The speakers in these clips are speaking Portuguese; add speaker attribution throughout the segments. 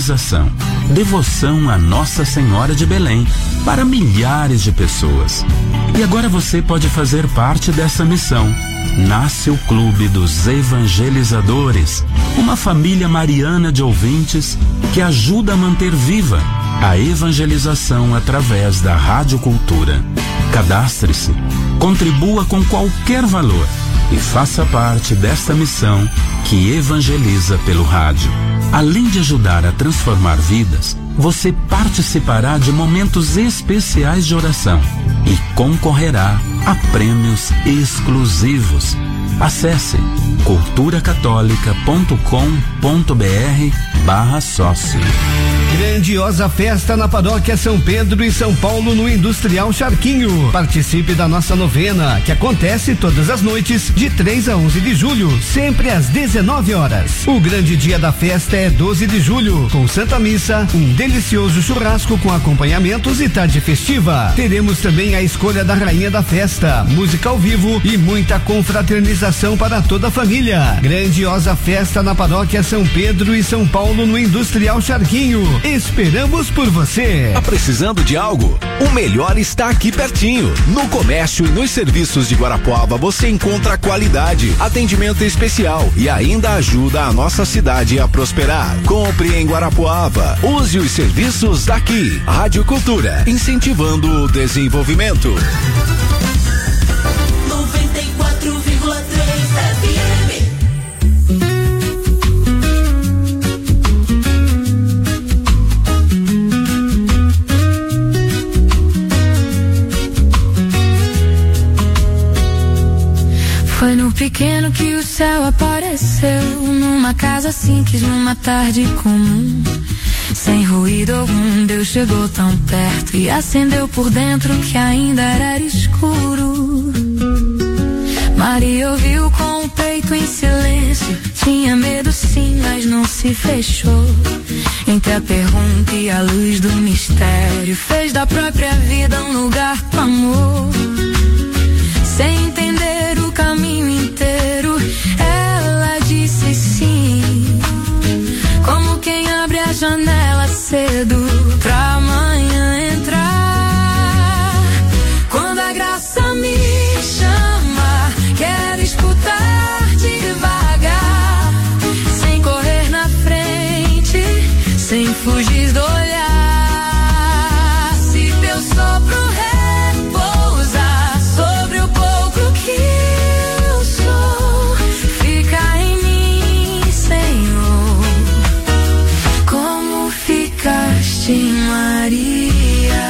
Speaker 1: Devoção a Nossa Senhora de Belém para milhares de pessoas. E agora você pode fazer parte dessa missão. Nasce o Clube dos Evangelizadores, uma família mariana de ouvintes que ajuda a manter viva a evangelização através da Rádio Cultura. Cadastre-se, contribua com qualquer valor e faça parte desta missão que evangeliza pelo rádio. Além de ajudar a transformar vidas, você participará de momentos especiais de oração e concorrerá a prêmios exclusivos. Acesse culturacatólica.com.br/sócio.
Speaker 2: Grandiosa festa na Paróquia São Pedro e São Paulo no Industrial Charquinho. Participe da nossa novena, que acontece todas as noites de 3 a 11 de julho, sempre às 19 horas. O grande dia da festa é 12 de julho, com Santa Missa, um delicioso churrasco com acompanhamentos e tarde festiva. Teremos também a escolha da rainha da festa, música ao vivo e muita confraternização para toda a família. Grandiosa festa na Paróquia São Pedro e São Paulo no Industrial Charquinho. Esperamos por você.
Speaker 3: Tá precisando de algo? O melhor está aqui pertinho. No comércio e nos serviços de Guarapuava você encontra qualidade, atendimento especial e ainda ajuda a nossa cidade a prosperar. Compre em Guarapuava. Use os serviços daqui. Rádio Cultura, incentivando o desenvolvimento.
Speaker 4: 94,3 FM.
Speaker 5: Foi no pequeno que o céu apareceu, numa casa simples, numa tarde comum. Sem ruído algum, Deus chegou tão perto e acendeu por dentro que ainda era escuro. Maria ouviu com o peito em silêncio, tinha medo sim, mas não se fechou. Entre a pergunta e a luz do mistério, fez da própria vida um lugar com amor. Sem entender o caminho inteiro, ela disse sim, como quem abre a janela cedo pra amanhã entrar. Quando a graça me chama, quero escutar devagar, sem correr na frente, sem fugir do olhar. Se teu sopro Maria,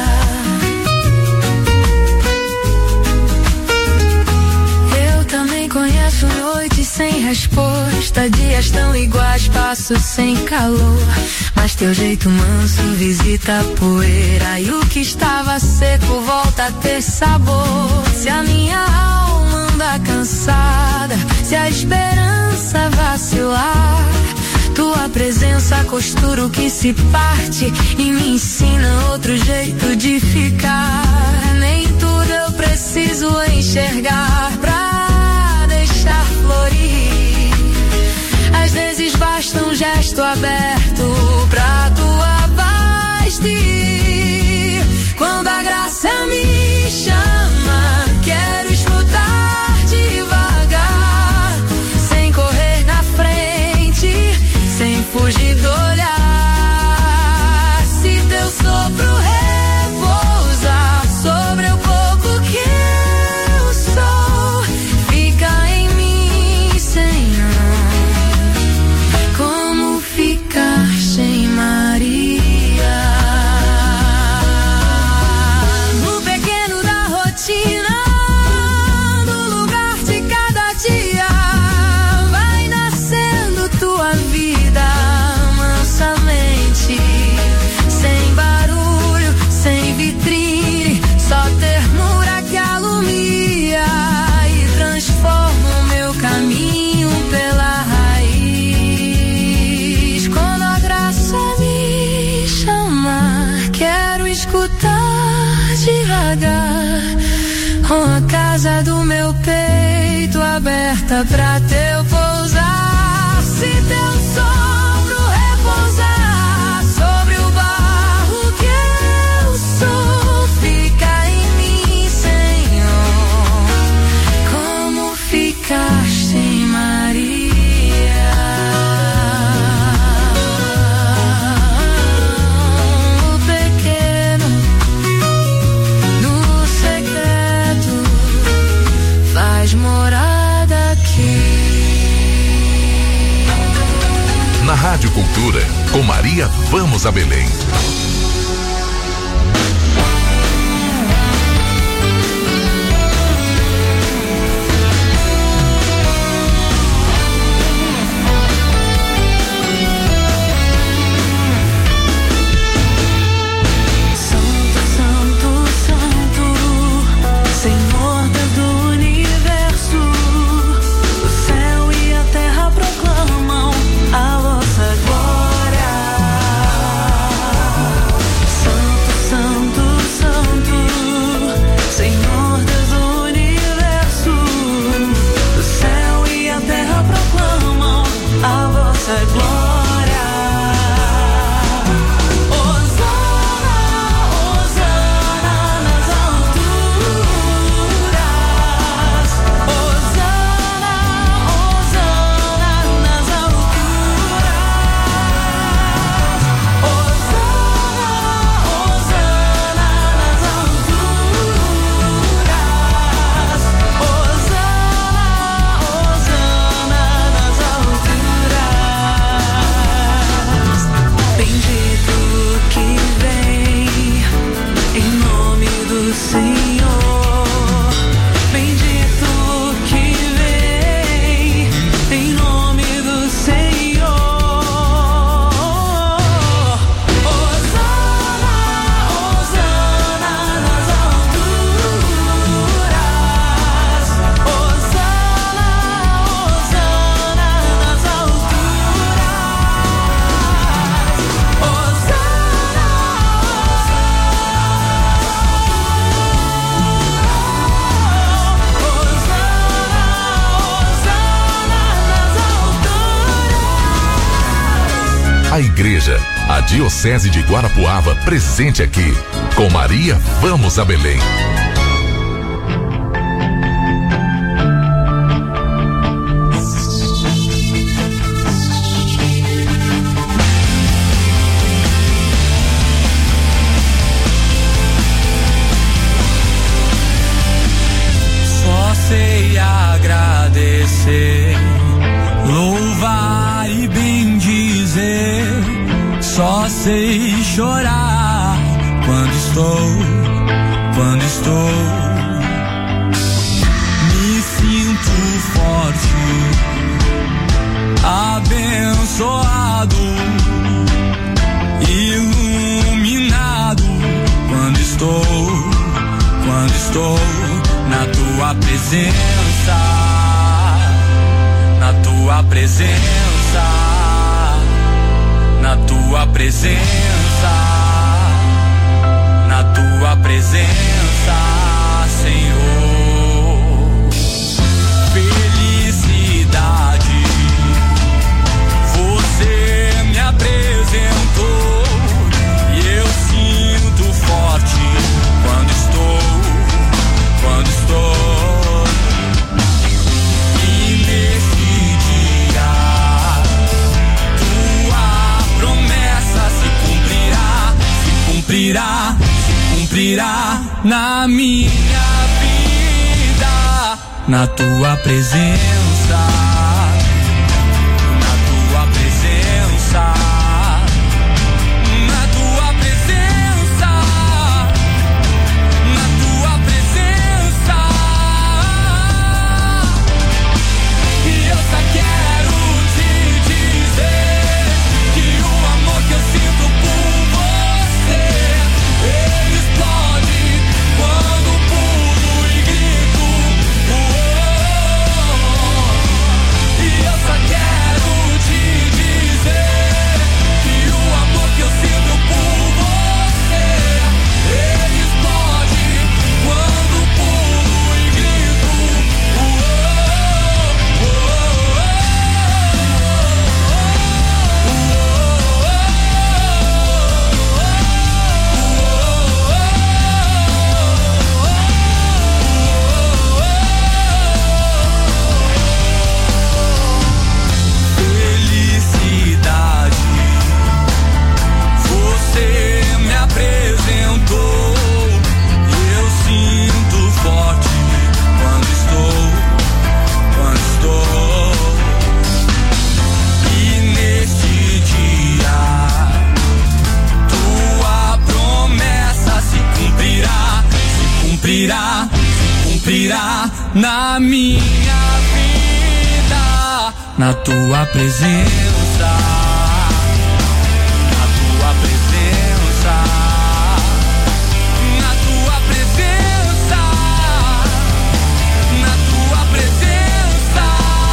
Speaker 5: eu também conheço noites sem resposta, dias tão iguais, passo sem calor. Mas teu jeito manso visita a poeira e o que estava seco volta a ter sabor. Se a minha alma anda cansada, se a esperança vacilar, tua presença costura o que se parte e me ensina outro jeito de ficar. Nem tudo eu preciso enxergar pra deixar florir. Às vezes basta um gesto aberto pra tua paz vir. Quando a graça me chama, quero escutar devagar, sem correr na frente, sem fugir do olhar. Se teu sopro repousa sobre o pouco que eu sou, fica em mim, Senhor, como ficar sem Maria. No pequeno da rotina, no lugar de cada dia, vai nascendo tua vida mansamente, sem barulho, sem vitrine, só ternura que alumia e transforma o meu caminho pela raiz. Quando a graça me chama, quero escutar devagar, com a casa do meu peito aberta pra teu pousar. Se teu sopro repousar
Speaker 4: Maria, vamos a Belém. A igreja, a Diocese de Guarapuava, presente aqui. Com Maria, vamos a Belém.
Speaker 6: Só sei agradecer, louvar e bendizer. Só sei chorar quando estou. Me sinto forte, abençoado, iluminado quando estou na tua presença, na tua presença, na tua presença, na tua presença, Senhor. Felicidade, você me apresentou e eu sinto forte quando estou. E nesse dia tua promessa se cumprirá na minha vida, na tua presença, na tua presença, na tua presença, na tua presença. E eu só quero te dizer que o amor que eu sinto por você, ele explode quando pulo e grito, oh, oh, oh. virá na minha vida, na tua presença, na tua presença, na tua presença, na tua presença.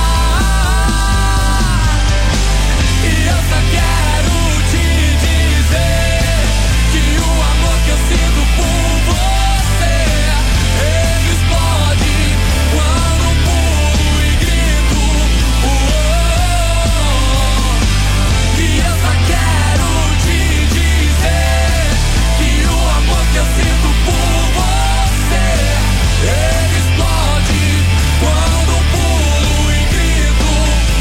Speaker 6: E eu só quero te dizer que o amor que eu sinto por você, ele explode quando pulo e grito. E eu só quero te dizer que o amor que eu sinto por você, ele explode quando pulo e grito.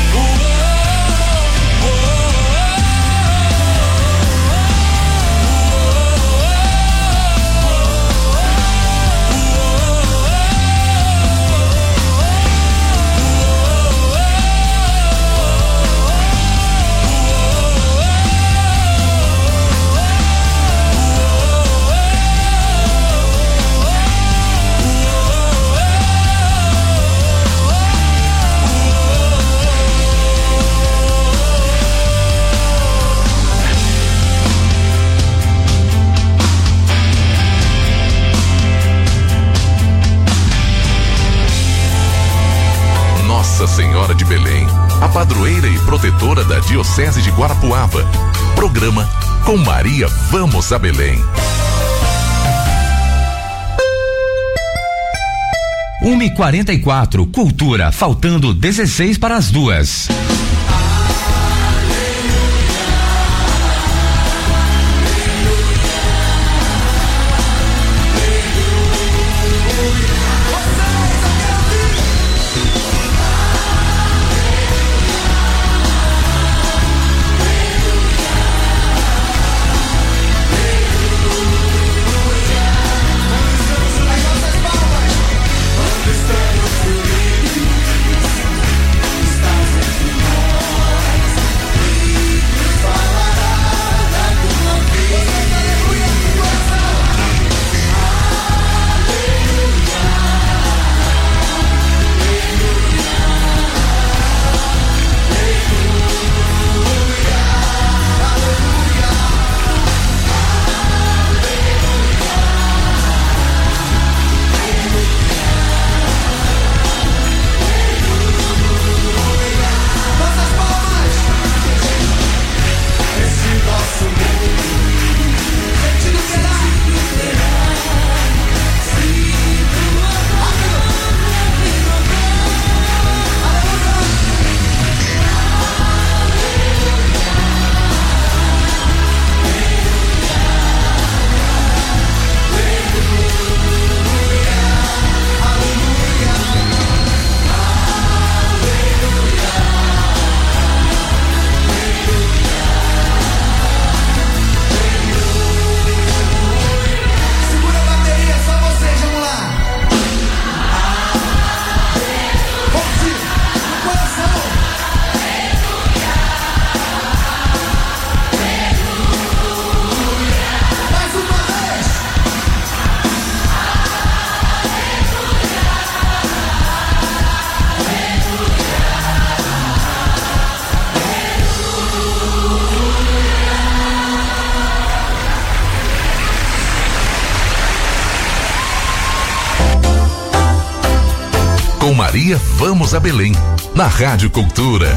Speaker 4: Nossa Senhora de Belém, a padroeira e protetora da Diocese de Guarapuava. Programa Com Maria Vamos a Belém.
Speaker 7: 1h44, Cultura, faltando 16 para as 2.
Speaker 4: Com Maria Vamos a Belém, na Rádio Cultura.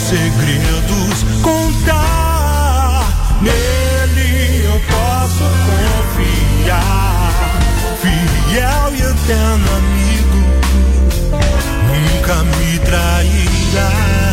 Speaker 6: segredos contar. Nele eu posso confiar. Fiel e eterno amigo, nunca me trairá.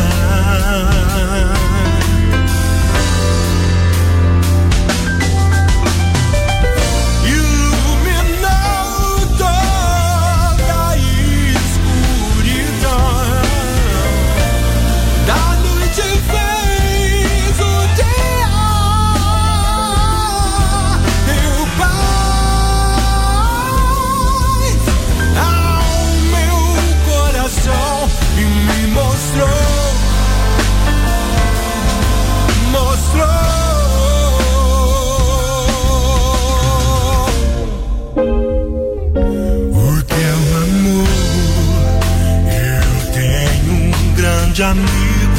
Speaker 8: grande amigo,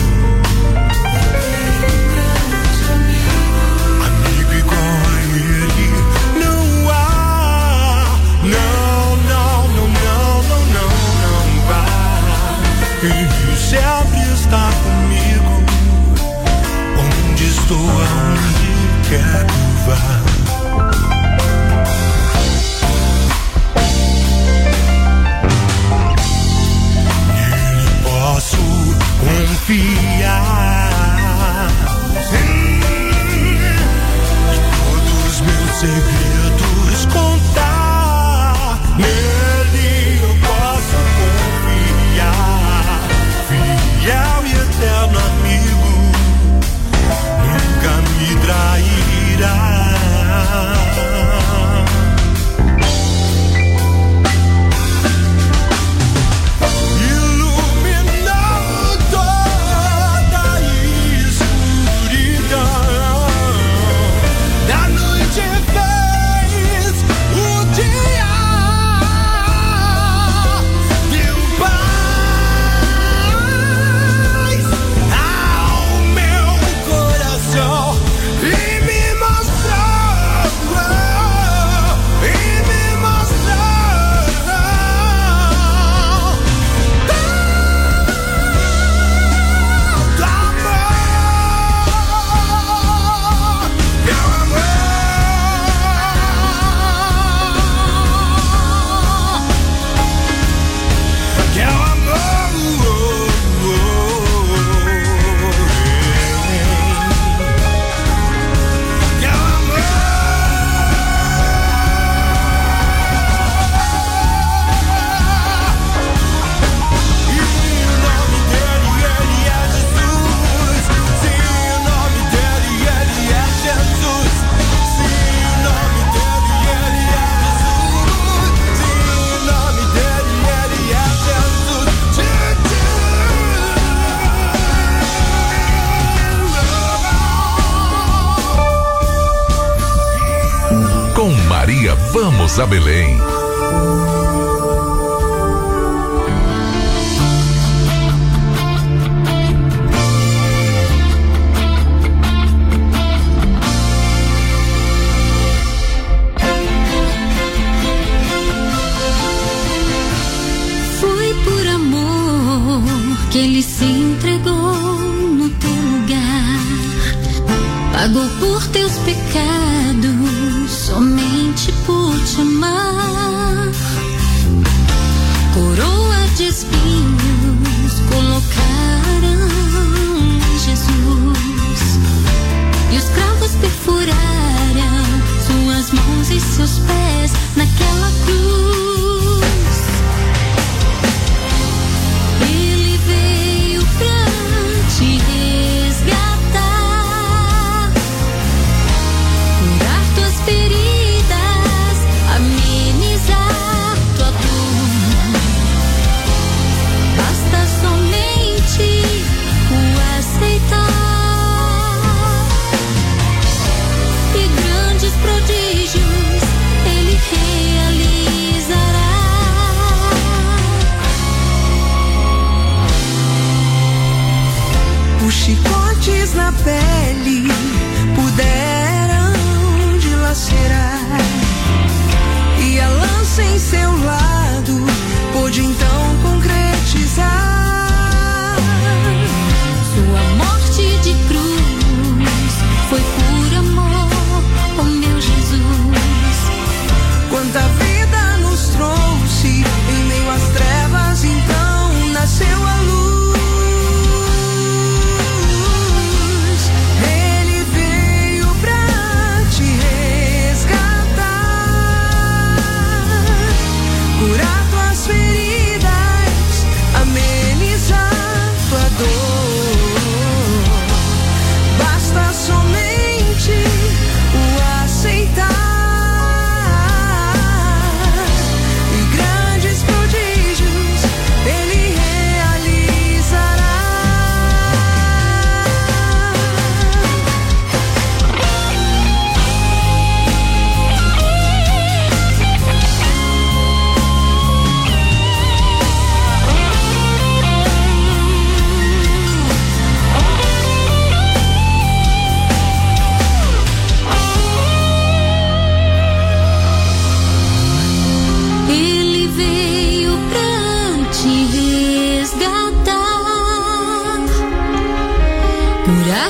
Speaker 8: amigo igual a ele não há, não, não, não, não, não, não, não há. Ele sempre está comigo, onde estou, aonde quer que vá. Posso confiar, sim, e todos meus segredos contar. Nele eu posso confiar, fiel e eterno amigo, nunca me trairá.
Speaker 4: Maria, vamos a Belém.
Speaker 5: Foi por amor que ele se entregou no teu lugar, pagou por teus pecados, somente por te amar. Coroa de espinhos colocaram em Jesus, e os cravos perfuraram suas mãos e seus pés naquela cruz. Ele veio pra te resgatar, curar tuas feridas, amenizar tua dor. Basta somente o aceitar, e grandes prodígios ele realiza.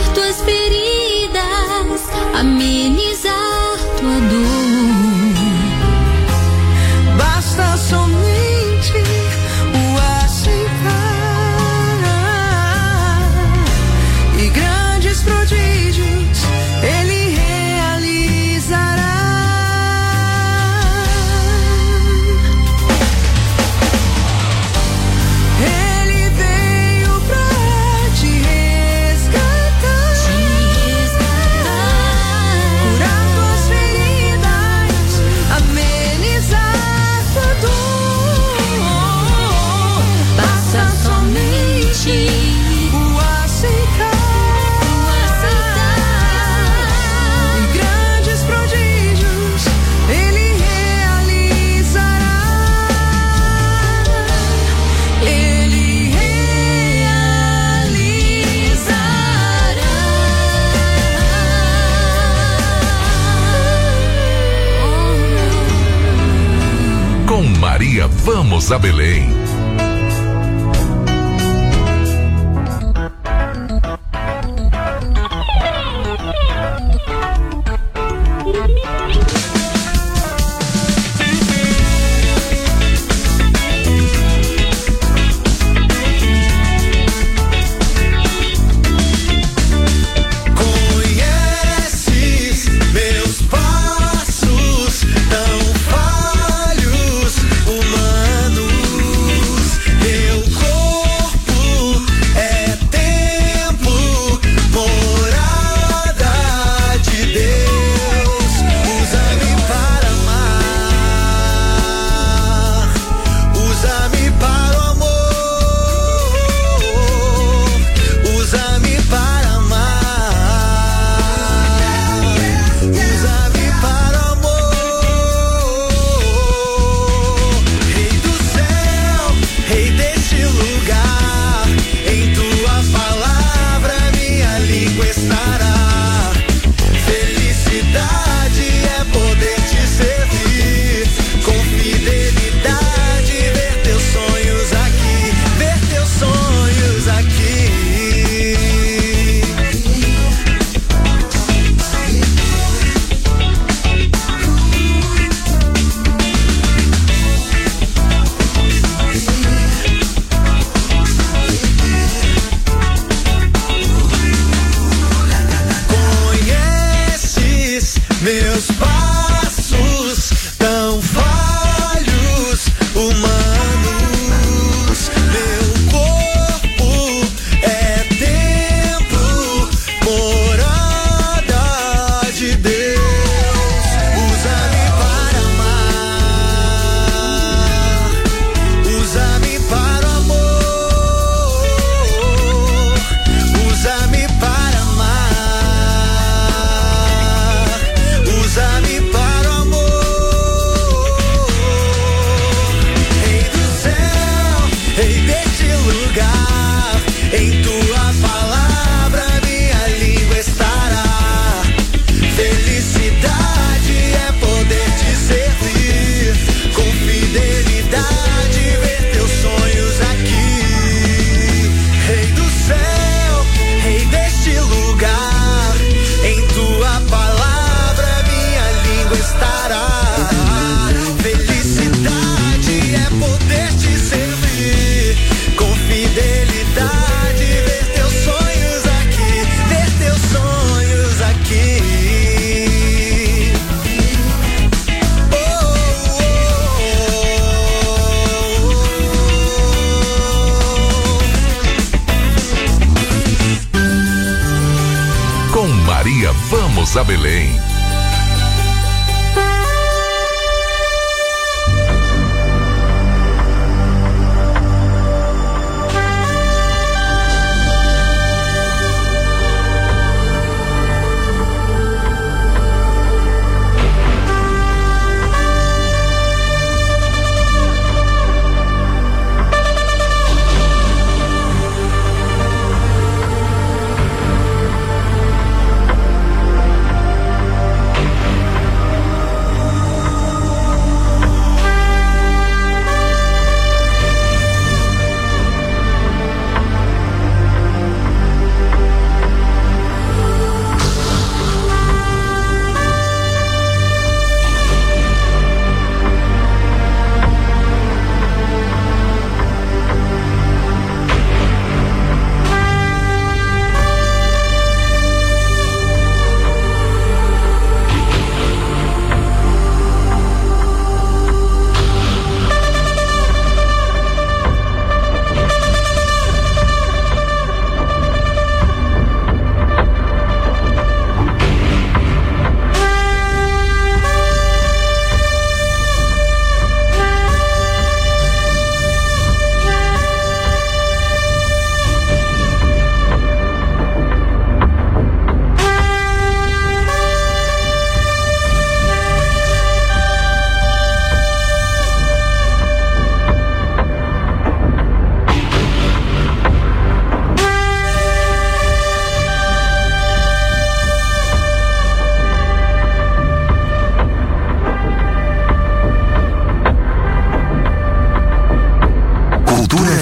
Speaker 5: tuas feridas, amenizar tua dor.
Speaker 9: Basta somente o aceitar, e grandes prodígios Ele realizará. Ele veio pra te resgatar, curar tuas feridas, amenizar tua dor. Basta somente o aceitar, e grandes prodígios Ele realizará. Ele realizará.
Speaker 4: Com Maria, vamos a Belém.
Speaker 6: Conheces meus passos tão falhos, humanos. Teu corpo é templo, morada de Deus. Usa-me para amar, usa-me para o amor, usa-me para amar, usa-me para o amor. Rei do céu, Rei deste lugar, em tua palavra minha língua estará. Felicidade é poder te servir, com fidelidade ver teus sonhos aqui, ver teus sonhos aqui. Conheces meus passos tão falhos, humanos. Meu corpo é templo, morada de Deus. Usa-me para amar, usa-me para o amor, usa-me para amar, usa-me para o amor. Rei do céu, Rei deste lugar, em tua palavra minha língua estará. Felicidade é poder te servir, com fidelidade ver teus sonhos aqui. Rei do céu, Rei deste lugar, em tua palavra minha língua estará. Felicidade é poder te servir, com fidelidade ver teus sonhos aqui, ver teus sonhos aqui. Oh,
Speaker 4: Com Maria, vamos a Belém.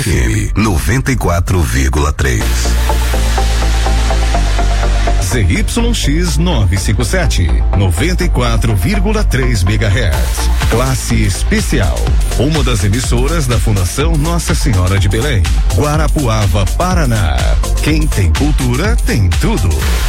Speaker 3: FM 94,3.
Speaker 10: ZYX 957, 94,3 MHz. Classe especial. Uma das emissoras da Fundação Nossa Senhora de Belém. Guarapuava, Paraná. Quem tem cultura tem tudo.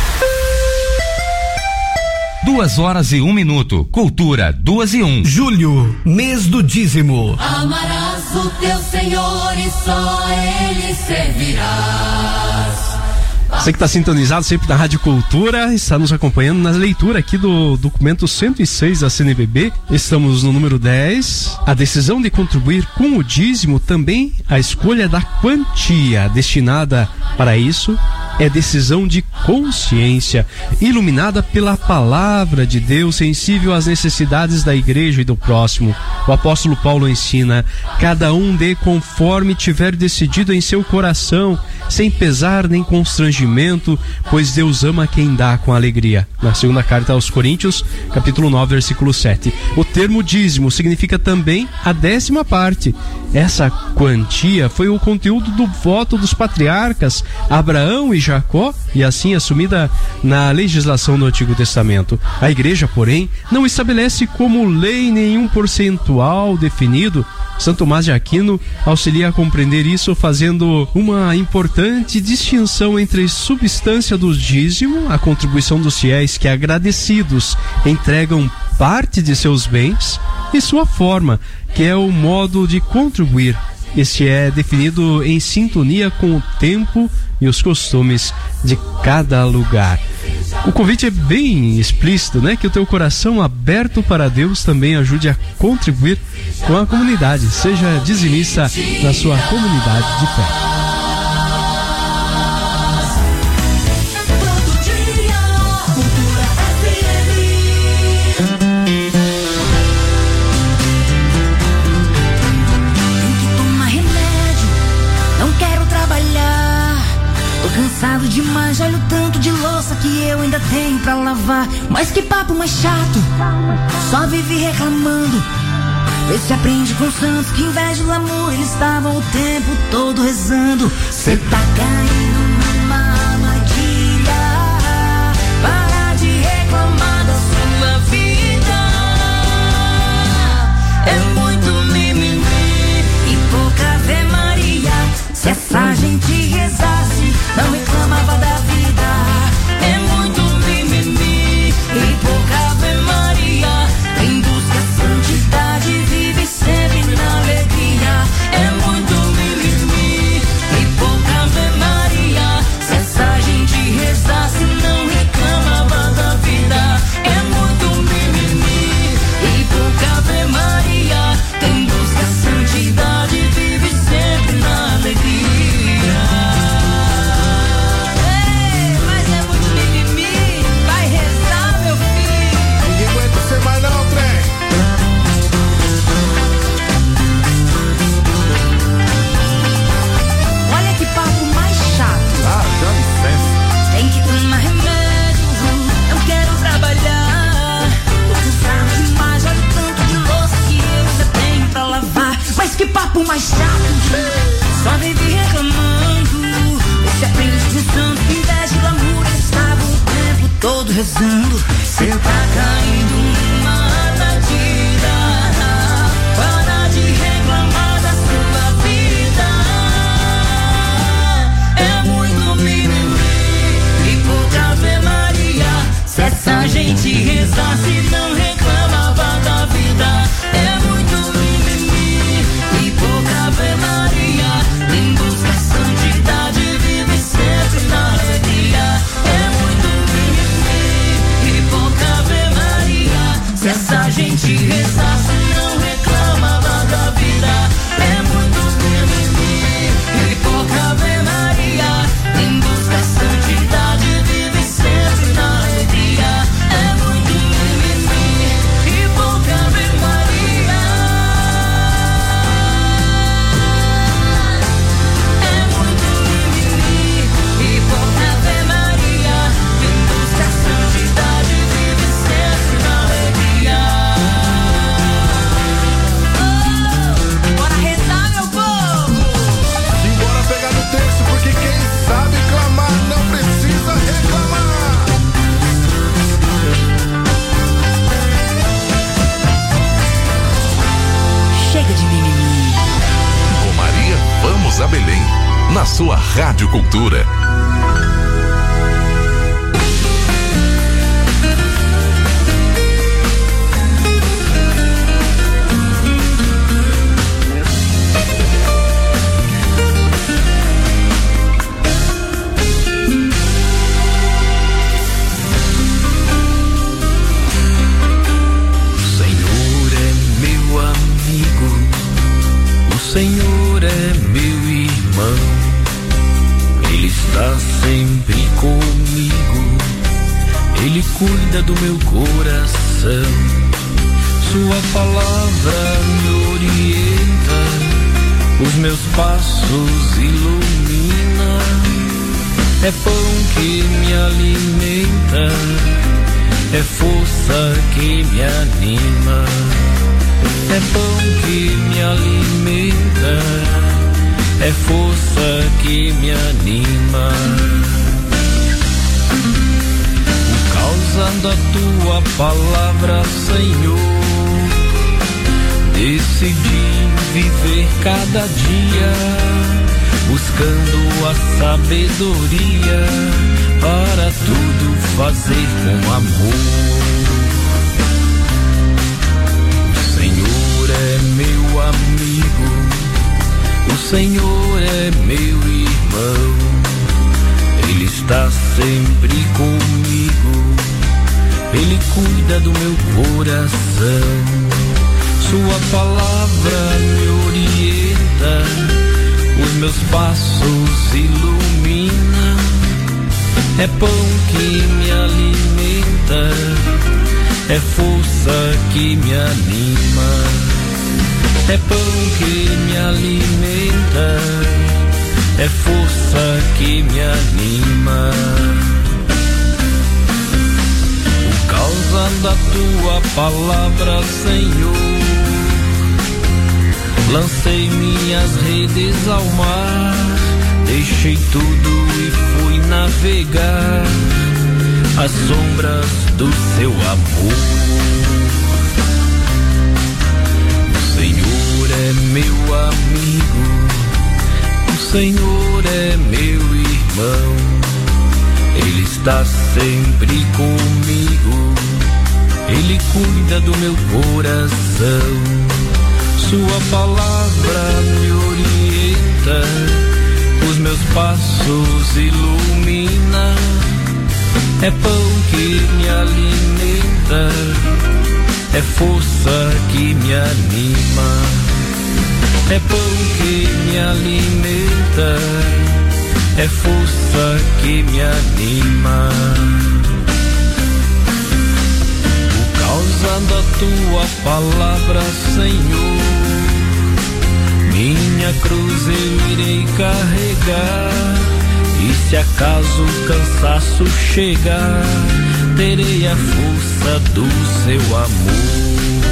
Speaker 7: 2h01. Cultura 2:01.
Speaker 2: Julho, mês do dízimo.
Speaker 9: Amarás o teu Senhor e só Ele servirás.
Speaker 11: Você que está sintonizado sempre na Rádio Cultura, está nos acompanhando na leitura aqui do documento 106 da CNBB. Estamos no número 10. A decisão de contribuir com o dízimo, também a escolha da quantia destinada para isso, é decisão de consciência, iluminada pela palavra de Deus, sensível às necessidades da igreja e do próximo. O apóstolo Paulo ensina: cada um dê conforme tiver decidido em seu coração, sem pesar nem constrangimento, pois Deus ama quem dá com alegria. Na segunda carta aos Coríntios, capítulo 9, versículo 7. O termo dízimo significa também a 10ª parte. Essa quantia foi o conteúdo do voto dos patriarcas Abraão e Jacó, e assim assumida na legislação do Antigo Testamento. A igreja, porém, não estabelece como lei nenhum percentual definido. Santo Tomás de Aquino auxilia a compreender isso fazendo uma importante distinção entre substância do dízimo, a contribuição dos fiéis que, agradecidos, entregam parte de seus bens, e sua forma, que é o modo de contribuir. Este é definido em sintonia com o tempo e os costumes de cada lugar. O convite é bem explícito, né? Que o teu coração aberto para Deus também ajude a contribuir com a comunidade. Seja dizimista na sua comunidade de fé.
Speaker 12: Cansado demais, olha o tanto de louça que eu ainda tenho pra lavar. Mas que papo mais chato, só vive reclamando. Vê se aprende com os santos que, em vez de lamúria, eles estavam o tempo todo rezando. Cê tá caindo numa armadilha. Para de reclamar da sua vida. É muito mimimi e pouca Ave Maria. Se essa gente rezasse, não reclamava da vida. É muito mimimi e pouca Ave Maria. Quem busca santidade vive sempre na alegria. É muito mimimi e pouca Ave Maria. Se essa gente rezasse, não reclamava da vida. É muito mimimi e pouca Ave Maria. Quem busca santidade vive sempre na alegria. Que papo mais chato, só vive reclamando. Esse aprende de santo, em vez de glamour, estava o tempo todo rezando. Cê tá caindo numa armadilha. Para de reclamar da sua vida. É muito mimimi e pouca Ave Maria. Se essa gente rezasse, não reclamava da vida. É muito Ave Maria, quem busca santidade vive sempre na alegria. É muito mimimi e pouca Ave Maria.
Speaker 4: Vamos a Belém, na sua Rádio Cultura.
Speaker 13: O Senhor é meu irmão, Ele está sempre comigo, Ele cuida do meu coração. Sua palavra me orienta, os meus passos ilumina. É pão que me alimenta, é força que me anima. É pão que me alimenta, é força que me anima. Por causa da tua palavra, Senhor, decidi viver cada dia, buscando a sabedoria para tudo fazer com amor. É meu amigo, o Senhor é meu irmão, Ele está sempre comigo, Ele cuida do meu coração. Sua palavra me orienta, os meus passos ilumina. É pão que me alimenta, é força que me anima. É pão que me alimenta, é força que me anima. Por causa da tua palavra, Senhor, lancei minhas redes ao mar, deixei tudo e fui navegar às sombras do seu amor. É meu amigo, o Senhor é meu irmão, Ele está sempre comigo, Ele cuida do meu coração. Sua palavra me orienta, os meus passos ilumina. É pão que me alimenta, é força que me anima. É pão que me alimenta, é força que me anima. Por causa da tua palavra, Senhor, minha cruz eu irei carregar. E se acaso o cansaço chegar, terei a força do seu amor.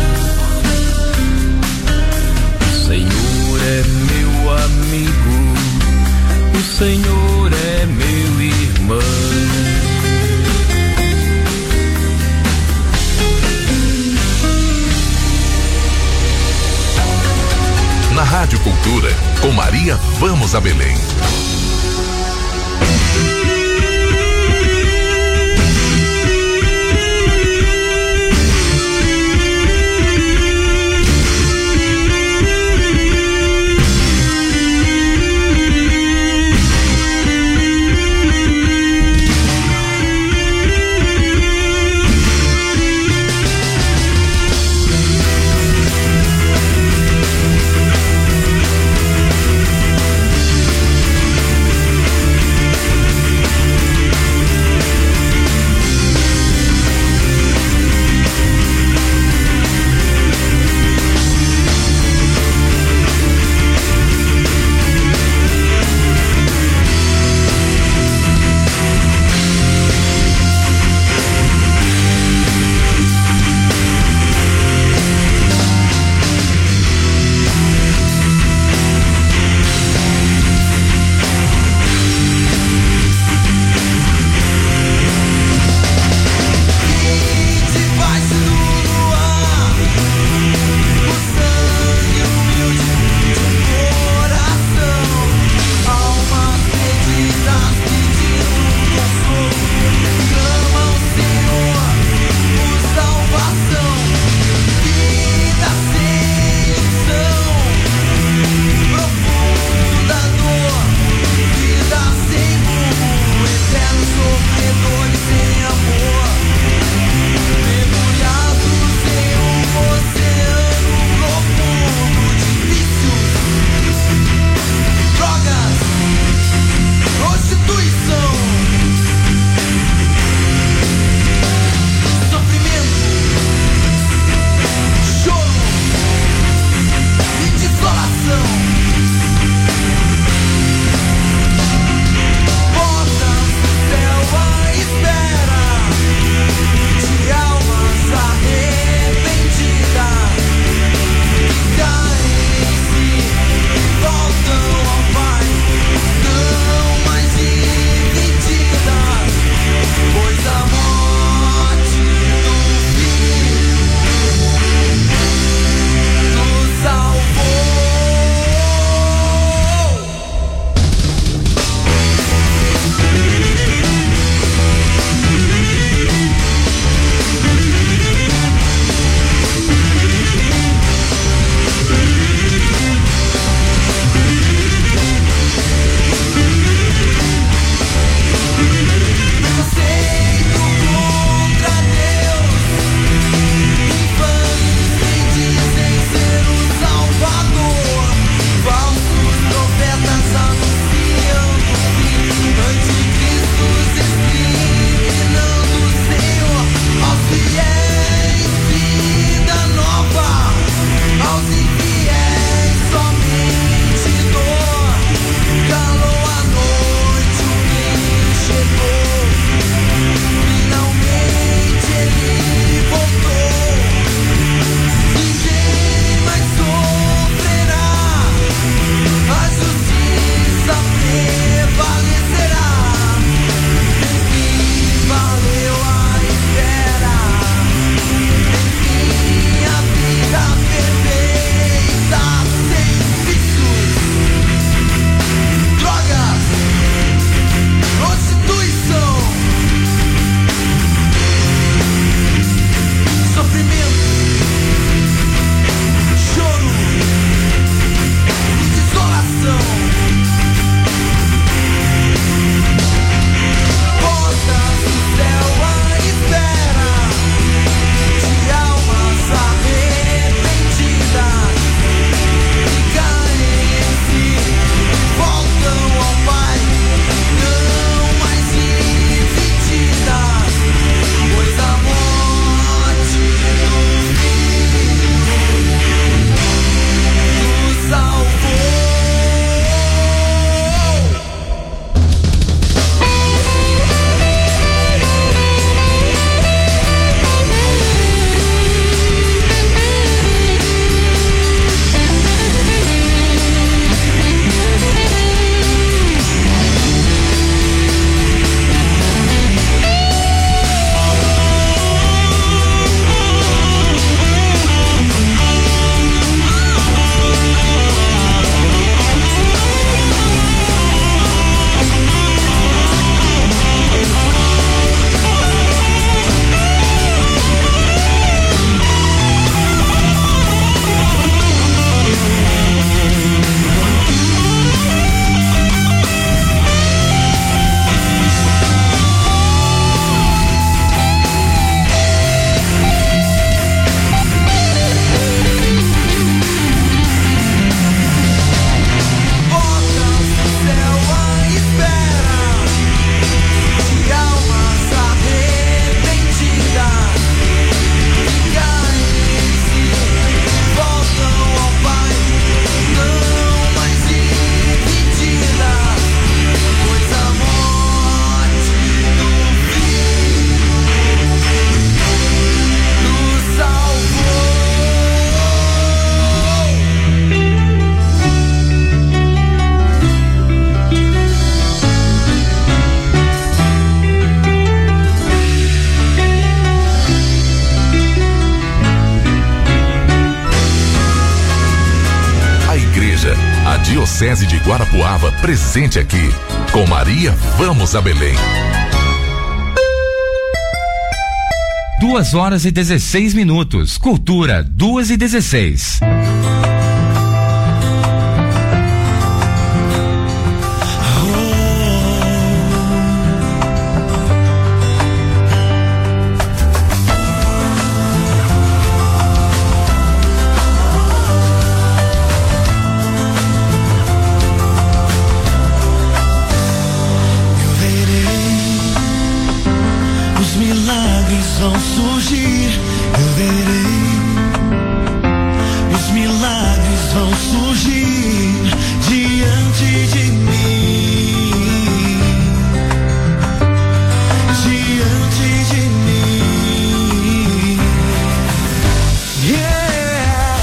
Speaker 13: O Senhor é meu amigo, o Senhor é meu irmão.
Speaker 4: Na Rádio Cultura, com Maria Vamos a Belém. Diocese de Guarapuava presente aqui. Com Maria, vamos a Belém.
Speaker 7: 2h16. Cultura, 2h16.
Speaker 8: Vão surgir, eu verei. Os milagres vão surgir diante de mim. Diante de mim. Yeah.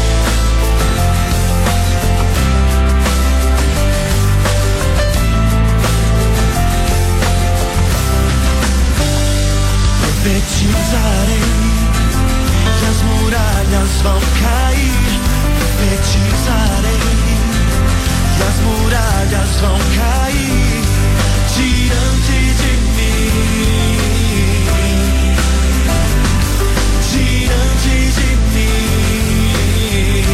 Speaker 8: Profetizarei que as muralhas vão cair. Profetizarei que as muralhas vão cair diante de mim. Diante de mim.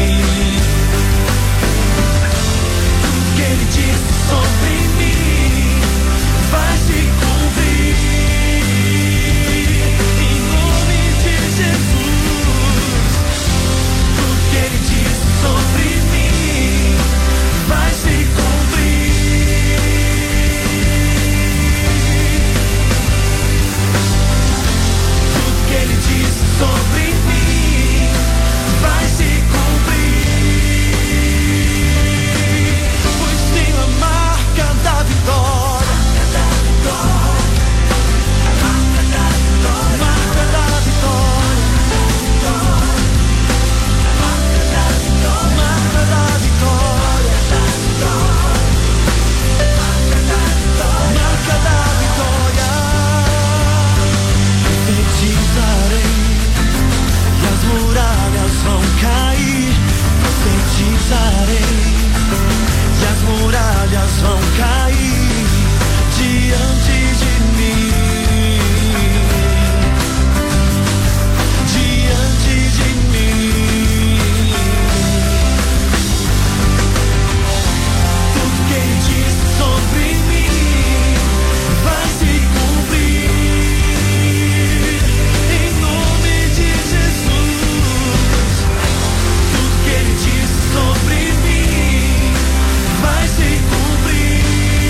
Speaker 8: Tudo que ele disse sobre mim vai se cumprir. Sobre mim vai se cumprir. Tudo que ele disse sobre mim vai se cumprir. Pois tenho a marca da vitória. Marca da vitória. Marca da vitória. Marca da vitória. Marca da vitória. Profetizarei que as muralhas vão cair. Profetizarei que as muralhas vão cair diante de mim. Diante de mim. Tudo que ele disse sobre mim vai se cumprir. Em nome de Jesus. Tudo que ele disse sobre mim vai se cumprir.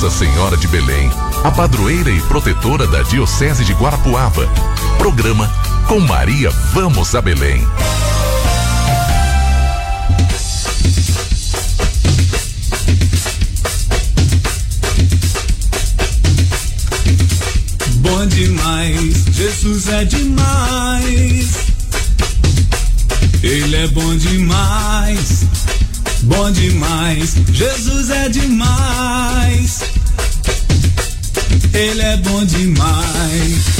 Speaker 4: Nossa Senhora de Belém, a padroeira e protetora da Diocese de Guarapuava. Programa Com Maria Vamos a Belém.
Speaker 14: Bom demais, Jesus é demais. Ele é bom demais. Bom demais, Jesus é demais. Ele é bom demais.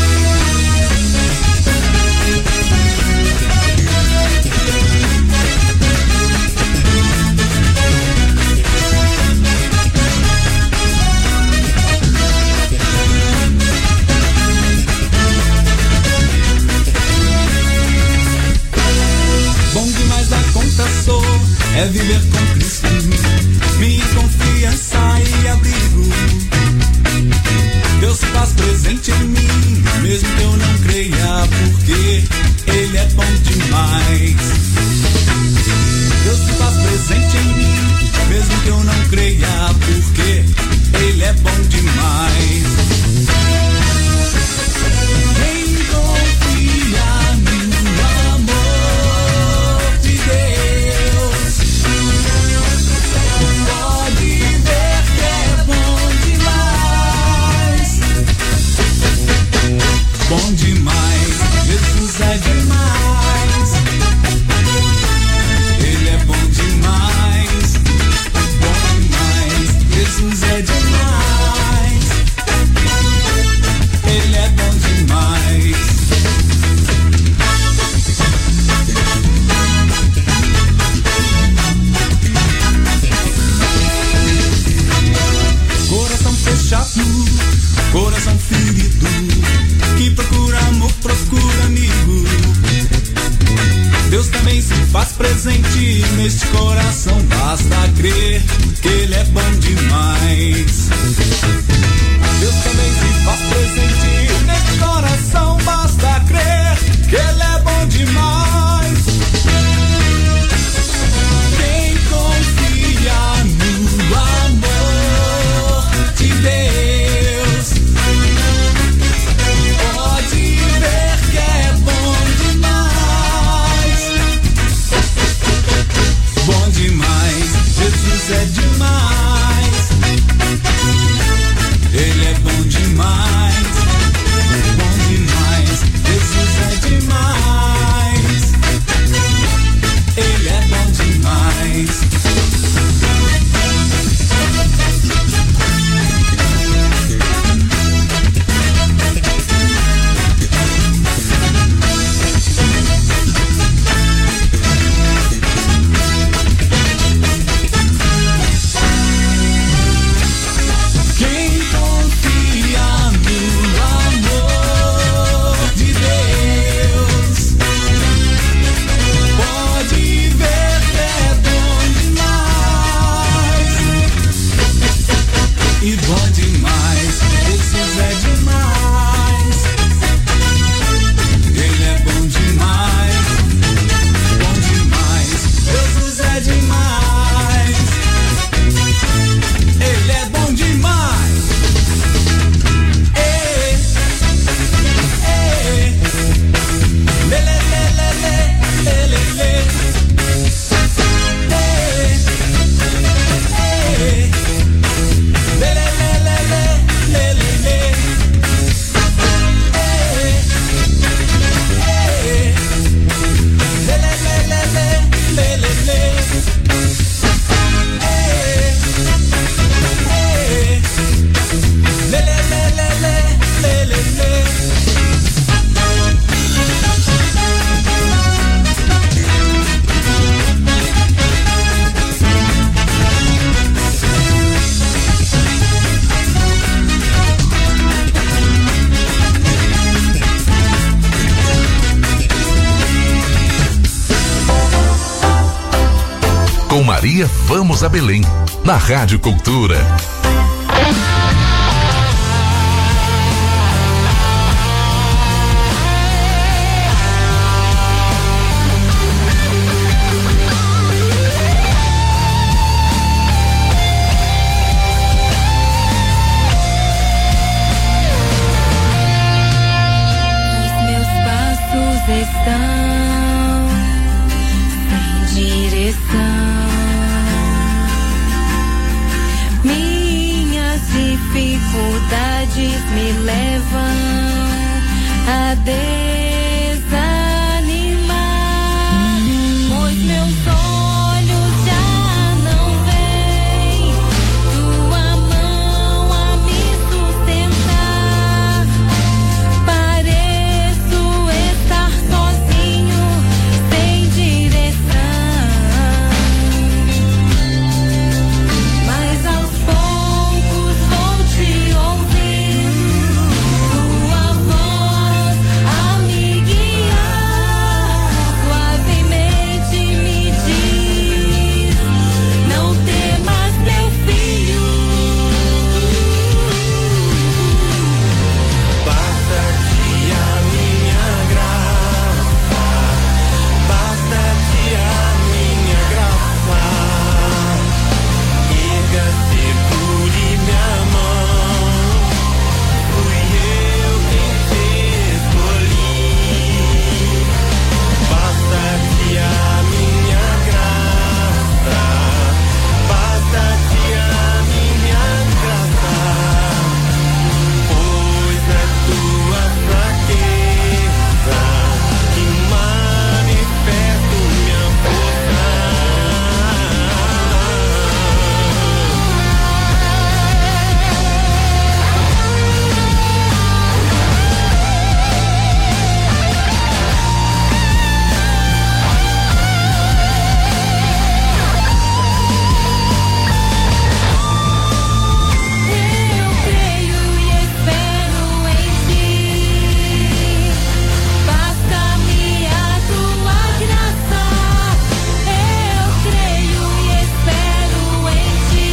Speaker 14: É viver com Cristo, minha confiança e abrigo. Deus se faz presente em mim, mesmo que eu não creia, porque Ele é bom demais. Deus se faz presente em mim, mesmo que eu não creia, porque Ele é bom demais. Quem confia no amor de Deus pode ver que é bom demais. Bom demais, Jesus é demais. Ele é bom demais. Bom demais, Jesus é demais. Ele é bom demais. Coração fechado, coração ferido, que procura amor, procura amigo. Deus também se faz presente neste coração, basta crer que Ele é bom demais. Deus também se faz presente neste coração, basta crer que Ele é bom demais. Quem confia no amor de Deus pode ver que é bom demais. Bom demais, Jesus é demais. Ele é bom demais. Bom demais, Jesus é demais. Ele é bom demais. Quem confia no amor de Deus pode ver que é bom demais. E bom demais, Jesus é demais. Ele é bom demais. Bom demais, Jesus é demais. Ele é bom demais. Ei, ei, lê, lê, lê, lê, lê, lê, lê, lê. Ei, ei, lê, lê, lê, lê, lê, lê, lê. Ei, ei, lê, lê, lê, lê, lê, lê, lê. Ei, ei, lê, lê, lê, lê, lê, lê, lê.
Speaker 4: Com Maria Vamos a Belém, na Rádio Cultura.
Speaker 5: dificuldades me levam a desanimar, pois meus olhos já não veem tua mão a me sustentar. Pareço estar sozinho, sem direção, mas aos poucos vou te ouvir, tua voz a me guiar, suavemente me diz: não temas, meu filho.
Speaker 6: Basta-te a minha graça, basta-te a minha graça. Erga, segure minha mão, fui eu quem te escolhi. Basta-te a minha graça, basta-te a minha graça, pois é tua fraqueza que manifesto minha força.
Speaker 5: Eu creio e espero em ti, basta-me a tua graça. Eu creio e espero em ti,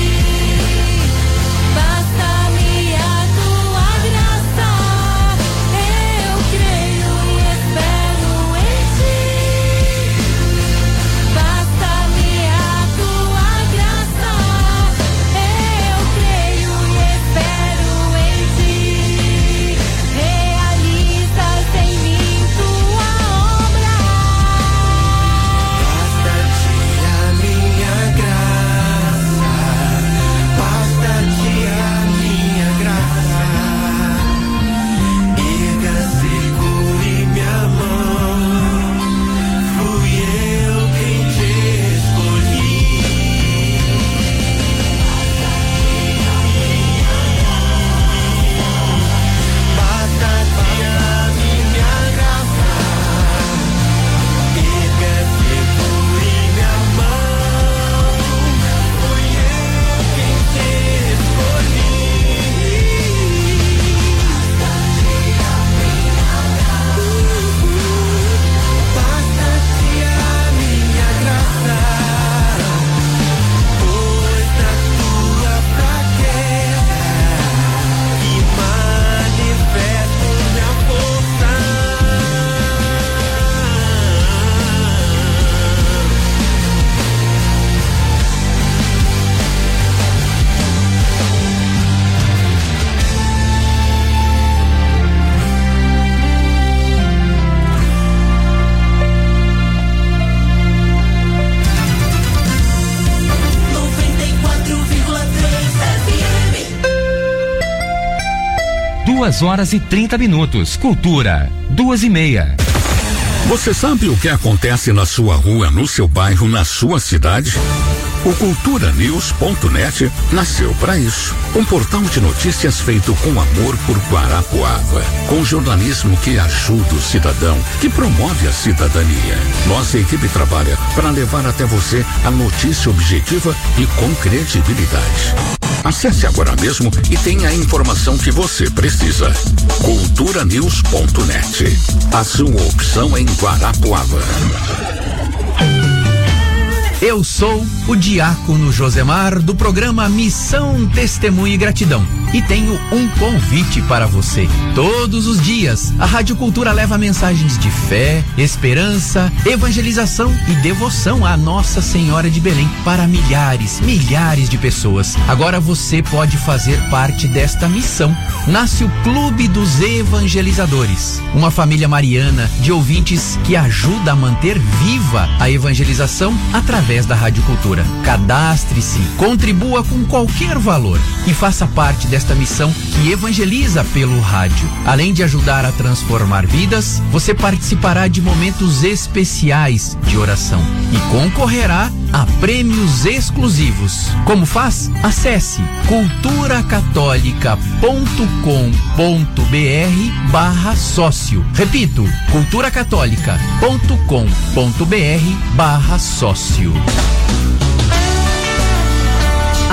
Speaker 5: basta-me a tua graça. Eu creio e espero em ti, basta-me a tua graça. Eu creio e espero em ti, realizas em mim tua obra.
Speaker 6: Basta-te a minha graça, basta-te a minha graça. Erga, segure minha mão, fui eu quem te escolhi. Basta-te a minha graça, erga, segure minha mão, fui eu quem te escolhi. Basta-te a minha graça, pois na tua fraqueza que manifesto minha força.
Speaker 7: Duas horas e 30 minutos. Cultura, 2:30.
Speaker 15: Você sabe o que acontece na sua rua, no seu bairro, na sua cidade? O culturanews.net nasceu para isso. Um portal de notícias feito com amor por Guarapuava, com jornalismo que ajuda o cidadão, que promove a cidadania. Nossa equipe trabalha para levar até você a notícia objetiva e com credibilidade. Acesse agora mesmo e tenha a informação que você precisa. culturanews.net. A sua opção em Guarapuava.
Speaker 16: Eu sou o diácono Josemar do programa Missão Testemunho e Gratidão e tenho um convite para você. Todos os dias, a Rádio Cultura leva mensagens de fé, esperança, evangelização e devoção à Nossa Senhora de Belém para milhares de pessoas. Agora você pode fazer parte desta missão. Nasce o Clube dos Evangelizadores, uma família mariana de ouvintes que ajuda a manter viva a evangelização através através da Rádio Cultura. Cadastre-se, contribua com qualquer valor e faça parte desta missão que evangeliza pelo rádio. Além de ajudar a transformar vidas, você participará de momentos especiais de oração e concorrerá a prêmios exclusivos. Como faz? Acesse culturacatólica.com.br/sócio. Repito, culturacatólica.com.br/sócio.